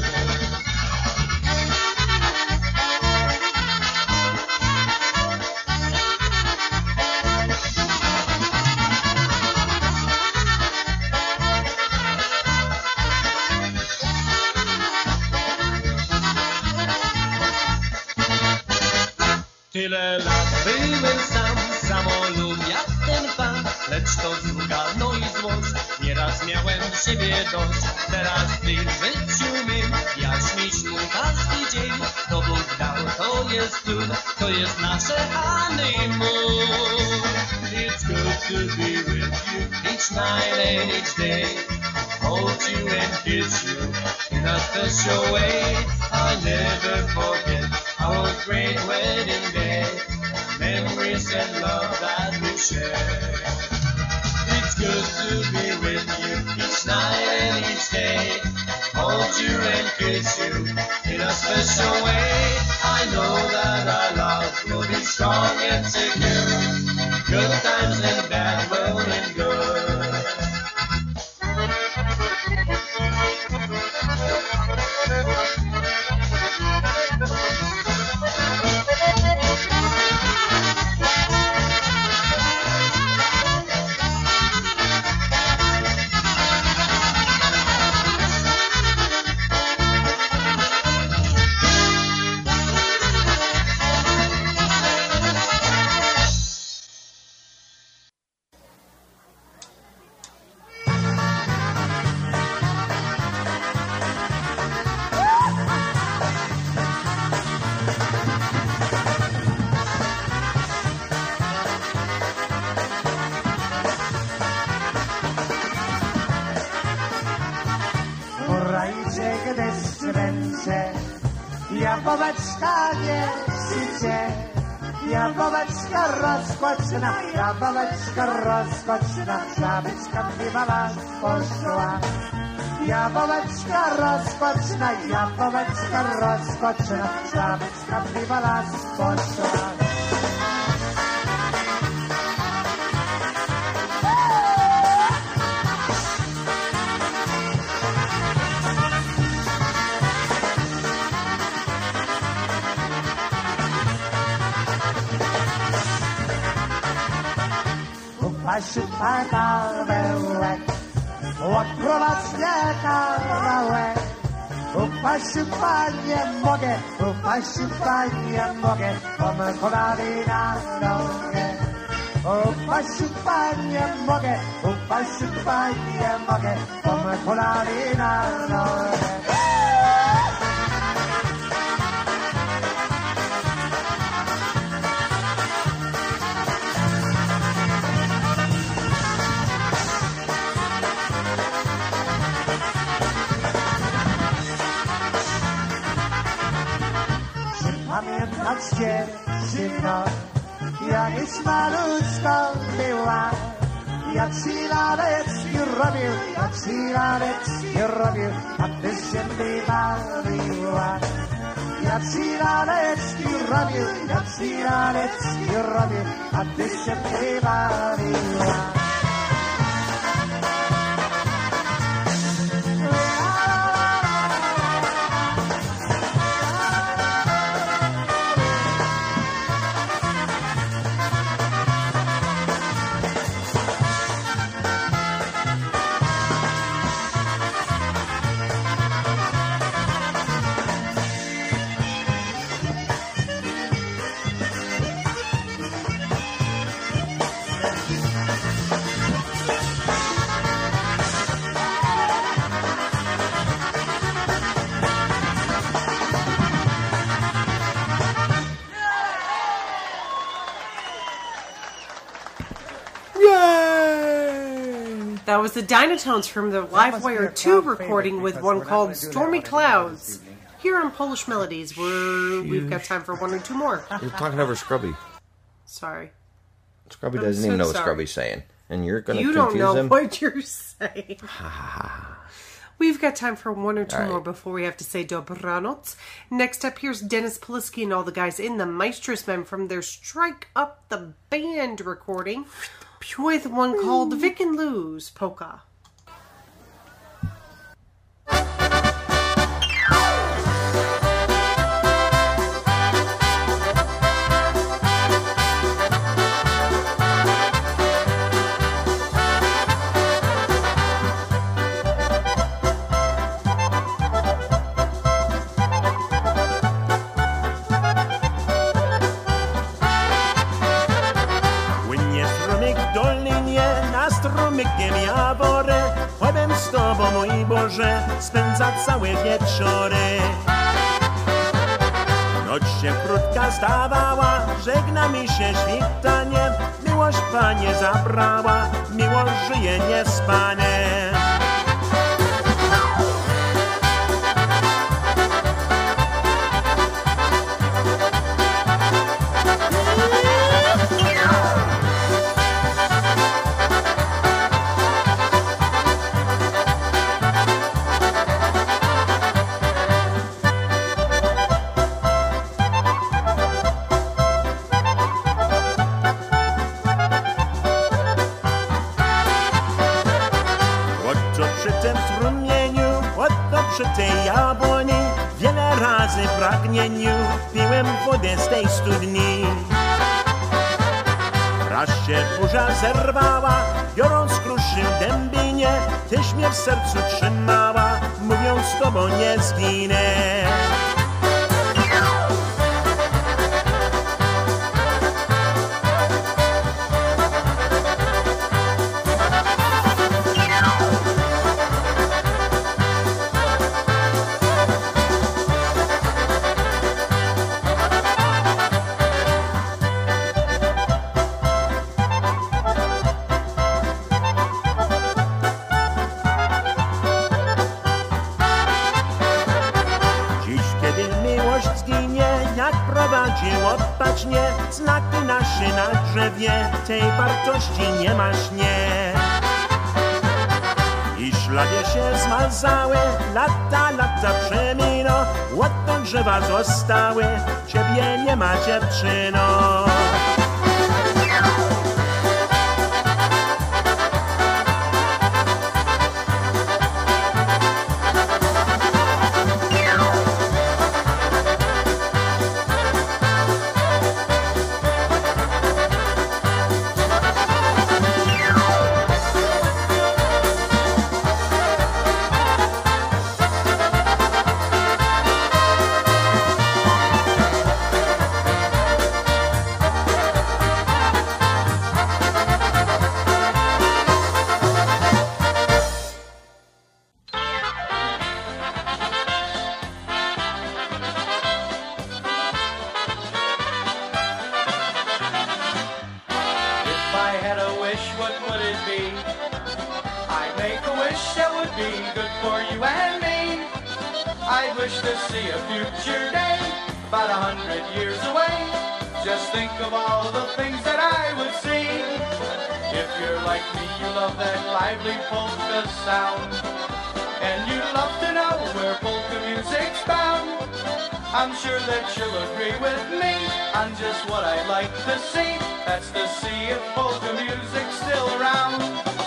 Tyle lat byłem sam, samolub jak ten pan, lecz to druga, no i złość, nieraz miałem siebie dość. Teraz ty w życiu mym, jaśnisz mój każdy dzień, to Bóg dał, to jest cud, to jest nasze honeymoon. It's good to be with you each night and each day, hold you and kiss you in a special way. I never forget our great wedding day, memories and love that we share. It's good to be with you each night and each day, hold you and kiss you in a special way. I know that our love will be strong and secure, good times and bad will endure. Jabłeczka nie życie, jabłeczka rozpoczyna, jabłeczka rozpoczyna, jabłeczka biwala poszła. Jabłeczka rozpoczyna, jabłeczka rozpoczyna, jabłeczka biwala poszła. Upaszy kawałek, odprowadź mnie kawałek. Upaszy panie mogę, upaszy panie mogę, pomę kolady na nogę. Upaszy panie mogę, upaszy panie mogę, pomę kolady na nogę. Pamiętać dziewczyno, jakieś maluczka była. Ja ci laleczki robił, ja ci laleczki robił, a ty się mi bawiła. Ja ci laleczki robił, ja ci laleczki robił, a ty się mi bawiła. That was the Dynatones from the Livewire two recording with one called Stormy Clouds. Here on Polish Melodies, we're, we've got time for one or two more. You're talking over Scrubby. Sorry. Scrubby I'm doesn't so even know what sorry. Scrubby's saying. And you're going to You confuse don't know him? what you're saying. We've got time for one or two All more right. before we have to say dobranoc. Next up, here's Dennis Polisky and all the guys in the Maestros Men from their Strike Up the Band recording with one called Vic and Lou's Polka. Płynie strumyk w dolinie, na strumykiem ja worę. Chłodem z tobą, mój Boże, spędza całe wieczory. Noc się krótka stawała, żegna mi się świtanie. Miłość Panie zabrała, miłość żyje niespane. Oto przy tym strumieniu, oto przy tej jabłoni, wiele razy w pragnieniu piłem wodę z tej studni. Raz się burza zerwała, biorąc kruszy dębinie, tyś mnie w sercu trzymała, mówiąc z tobą nie zginę. Dziś, kiedy chodziło opacznie, znaki nasze na drzewie, tej wartości nie masz, nie. I szlagie się zmazały, lata, lata przeminą, ładne drzewa zostały, ciebie nie ma, dziewczyno. I'm sure that you'll agree with me on just what I like to see. That's to see if polka music's still around.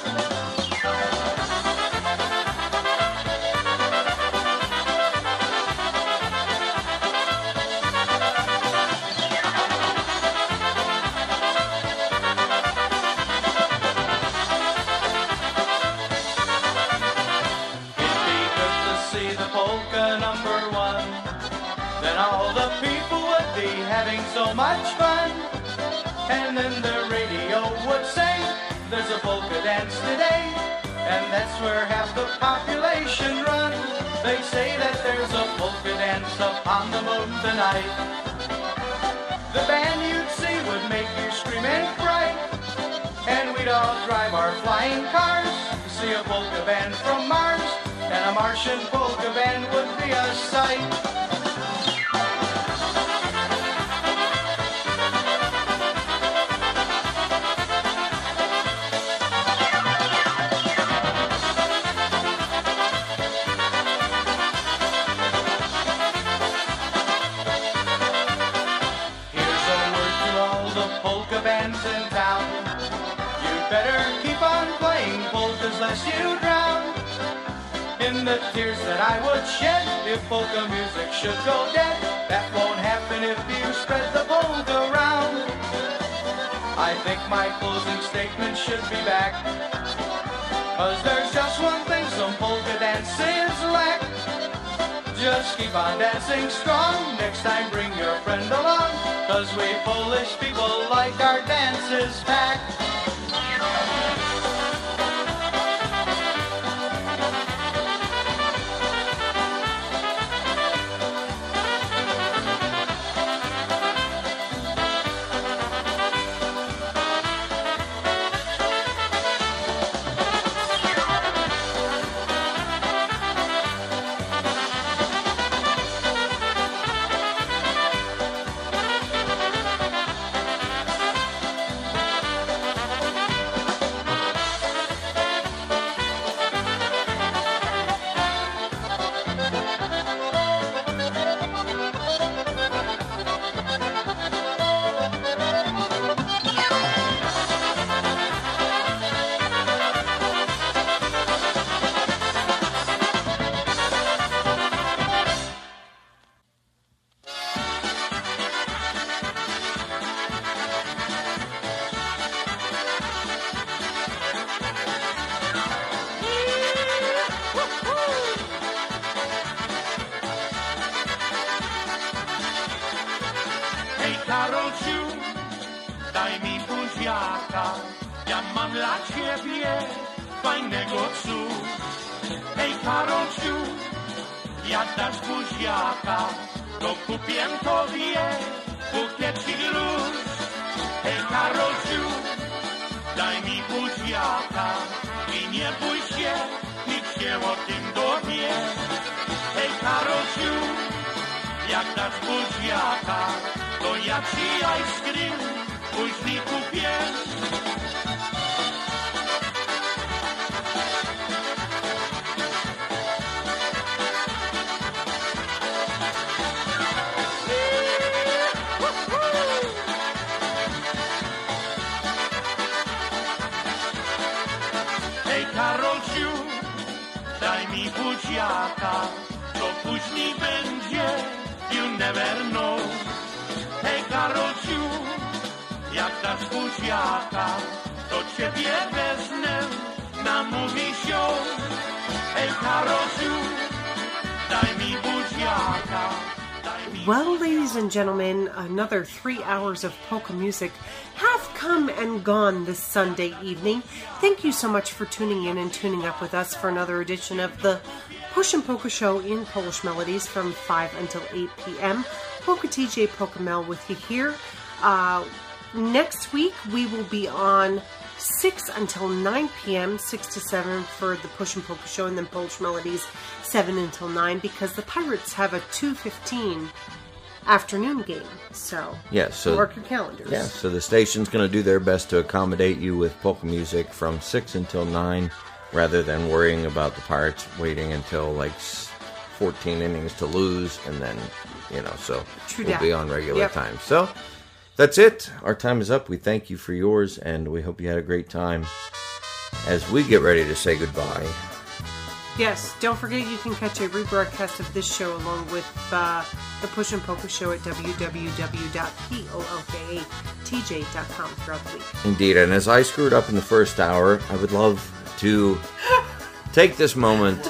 It'd be good to see the polka number one. Then all the people would be having so much fun. And then the radio would say, there's a polka dance today. And that's where half the population run. They say that there's a polka dance up on the moon tonight. The band you'd see would make you scream and cry. And we'd all drive our flying cars to see a polka band from Mars. And a Martian polka band would be a sight. You drown in the tears that I would shed if polka music should go dead. That won't happen if you spread the polka around. I think my closing statement should be back, 'cause there's just one thing some polka dances lack. Just keep on dancing strong. Next time bring your friend along, 'cause we Polish people like our dances packed. Karolciu, daj mi buziaka, ja mam dla ciebie fajnego cu. Hej Karolciu, jak dasz buziaka, to kupię tobie bukiet i róż. Hej Karolciu, daj mi buziaka i nie bój się, nikt się o tym dowie. Hej Karolciu, jak dasz buziaka, to to ja ci ice cream później kupię. Hej Karolciu, daj mi buziaka, co później będzie, you never know. Hej Karolciu, jak dasz buziaka, to ciebie wezmę na movie show. Hej Karolciu, daj mi buziaka. Well, ladies and gentlemen, another three hours of polka music have come and gone this Sunday evening. Thank you so much for tuning in and tuning up with us for another edition of the Push and Polka Show in Polish Melodies from five until eight p.m. Polka T J Polka Mel with you here. Uh, next week, we will be on six until nine p.m., six to seven for the Push and Polka Show, and then Polish Melodies, seven until nine, because the Pirates have a two fifteen afternoon game. So, yeah, so mark your calendars. Yeah, so the station's going to do their best to accommodate you with polka music from six until nine, rather than worrying about the Pirates waiting until like fourteen innings to lose, and then, you know, so True we'll that. be on regular Yep. time. So, that's it. Our time is up. We thank you for yours, and we hope you had a great time as we get ready to say goodbye. Yes, don't forget you can catch a rebroadcast of this show along with uh, the Push and Polka Show at w w w dot polka t j dot com throughout the week. Indeed, and as I screwed up in the first hour, I would love to take this moment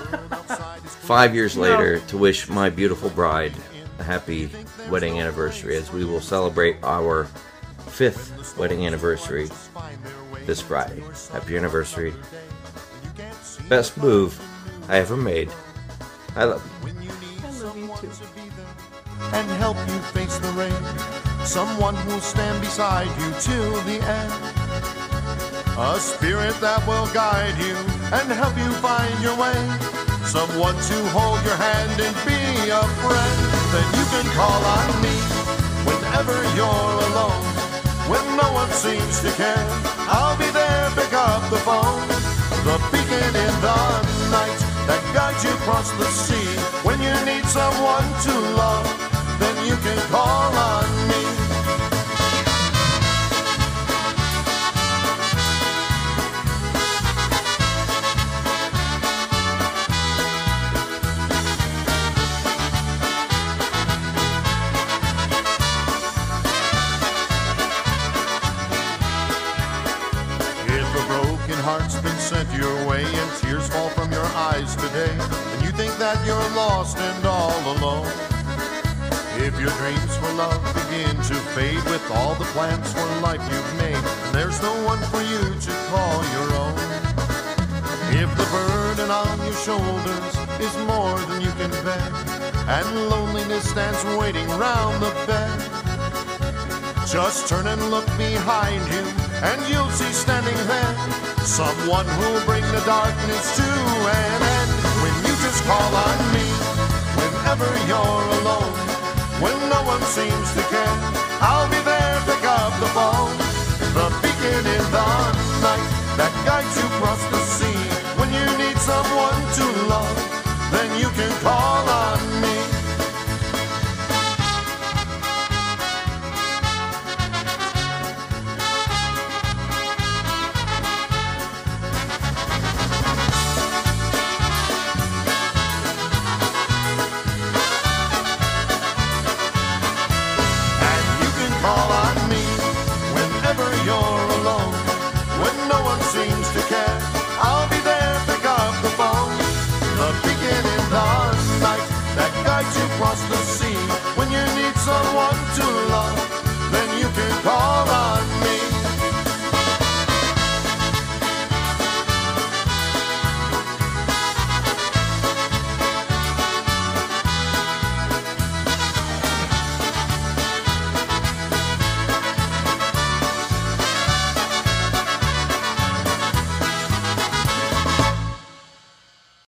five years later to wish my beautiful bride a happy wedding anniversary, as we will celebrate our fifth wedding anniversary this Friday. Happy anniversary. Best move I ever made. I love you. I love you too. And help you face the rain. Someone who'll stand beside you till the end. A spirit that will guide you and help you find your way. Someone to hold your hand and be a friend. Then you can call on me whenever you're alone. When no one seems to care, I'll be there, pick up the phone. The beacon in the night that guides you across the sea. When you need someone to love, then you can call on me. Heart's been sent your way and tears fall from your eyes today, and you think that you're lost and all alone. If your dreams for love begin to fade with all the plans for life you've made, and there's no one for you to call your own. If the burden on your shoulders is more than you can bear, and loneliness stands waiting round the bed, just turn and look behind you, and you'll see standing there someone who'll bring the darkness to an end. When you just call on me, whenever you're alone, when no one seems to care, I'll be there.